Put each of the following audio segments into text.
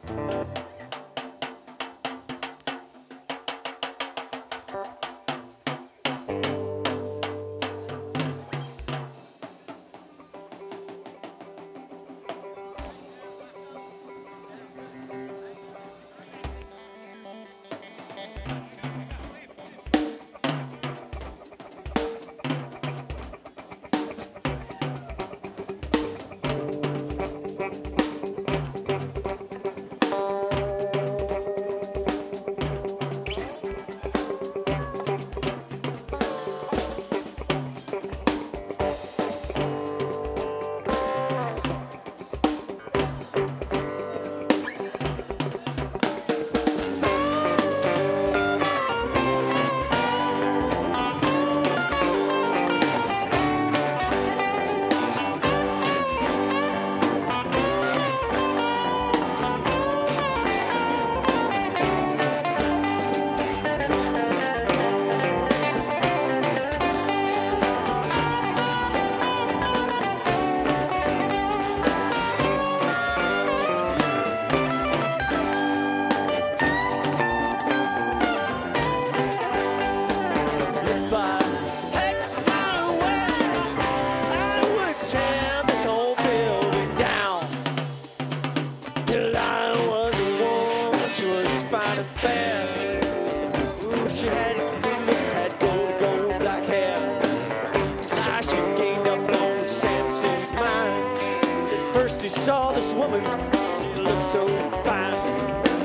Saw this woman, she looked so fine.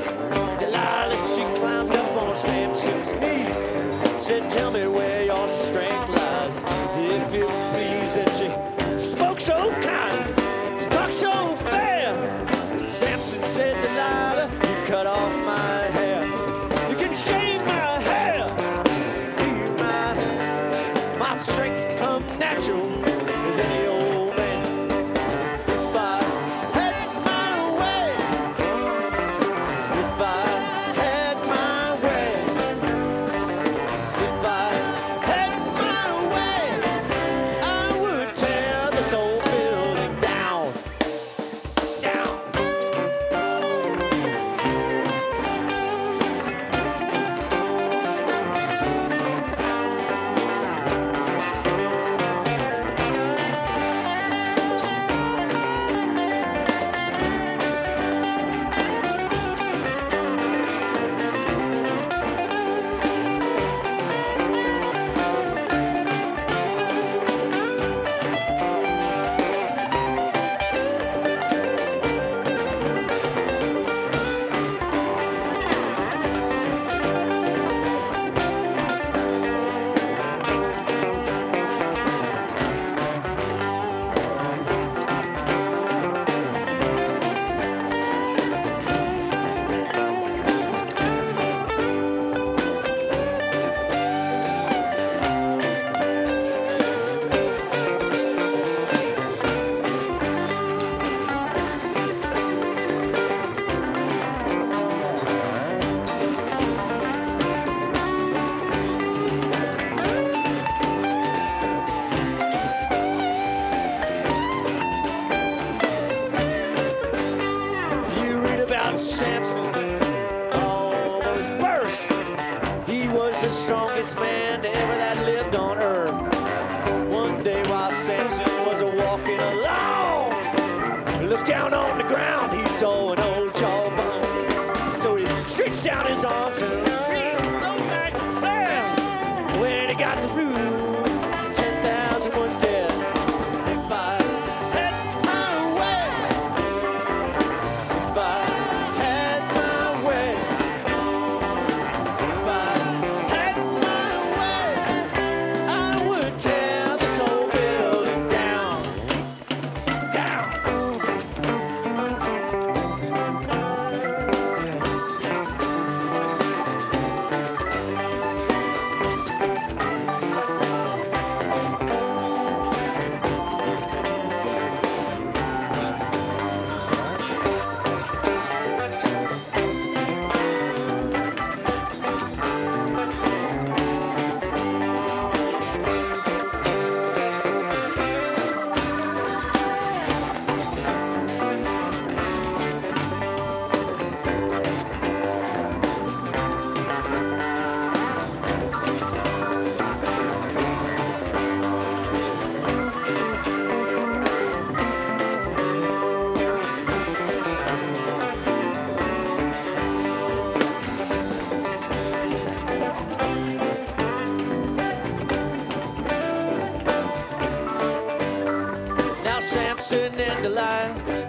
Delilah, she climbed up on Samson's knees, said, tell me where your strength lies, if you please. And she spoke so kind, she talked so fair. Samson said, Delilah, you cut off my hair. You can shave my hair, leave my hair. My strength come natural as any old man. Samson, all of his birth, he was the strongest man to ever that lived on earth. One day while Samson was walking along, he looked down on the ground, he saw an old jawbone. So he stretched down his arms and reached low back and fell. When he got the root, 10,000 was dead. If I had my way, if I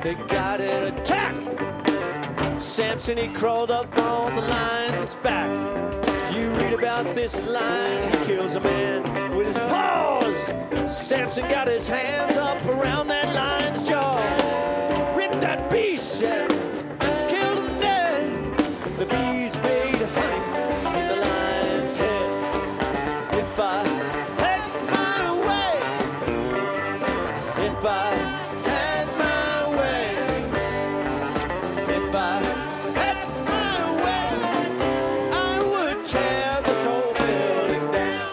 they got an attack. Samson, he crawled up on the lion's back. You read about this lion, he kills a man with his paws. Samson got his hands up around that lion's jaws. Ripped that beast and killed him dead. The beast made honey in the lion's head. If I had my way, if I had my way, if I had my way, I would tear this whole building down.